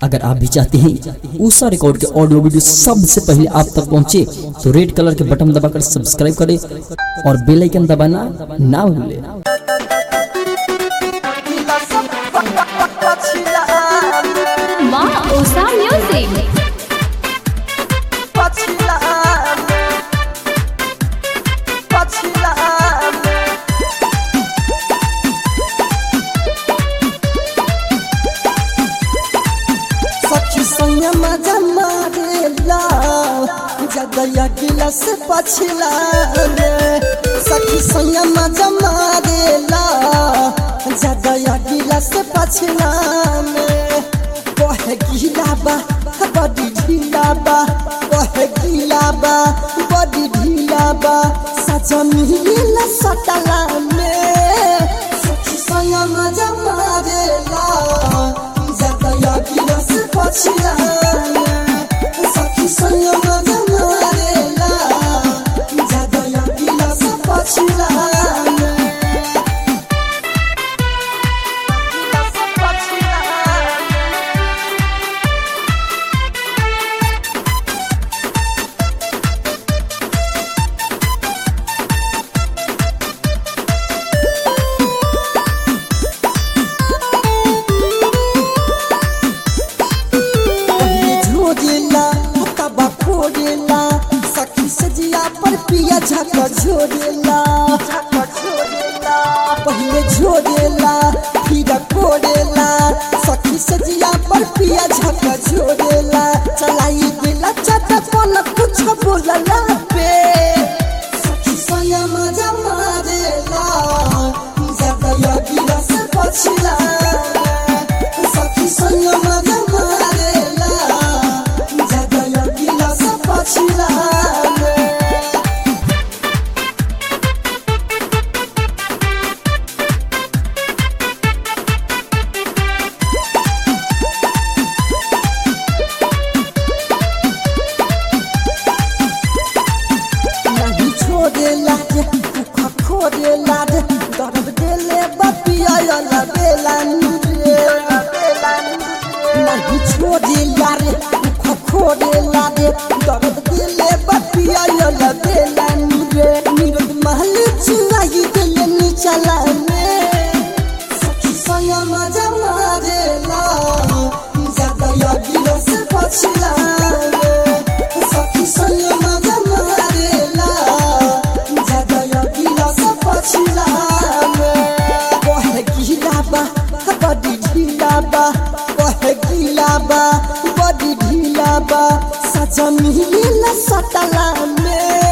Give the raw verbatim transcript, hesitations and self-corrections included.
अगर आप भी चाहते हैं उषा रिकॉर्ड के ऑडियो वीडियो सबसे पहले आप तक पहुंचे तो रेड कलर के बटन दबाकर सब्सक्राइब करें और बेल आइकन दबाना ना भूलें। माँ उषा म्यूजिक मजा मारेला जगया गिलास पछिला सखी संग मजा मारेला जगया गिलास पछिला कहे गिला बा बड़ी ढीला बा कहे गिला बा बड़ी ढीला बा सजा मिलेला सटला में सखी संग मजा मारेला जगया गिलास पछिला सखी सजिया पर पिया झका झोरेला पहले झोरेला फिर कोरेला सखी सजिया पर पिया झका झोरेला चलाई दिला चटपन कुछ बोलला पे सखी संग मजा मारेला जगया गिलास पछिला सखी संग मजा मारेला जगया गिलास पछिला दर्द देले बपिया ला बेलानी रे नहीं छोड़ेला रे खोड़ेला रे दर्द देले बपिया ला बेलानी रे नीरज महल चुराई देले नीचला में सखी संग मजा मारेला जगया गिलास पछिला सखी संग मजा मारेला जगया गिलास पछिला बड़ी ढीला बा कहे गिला बा बड़ी ढीला बा सजा मिलेला सटला में।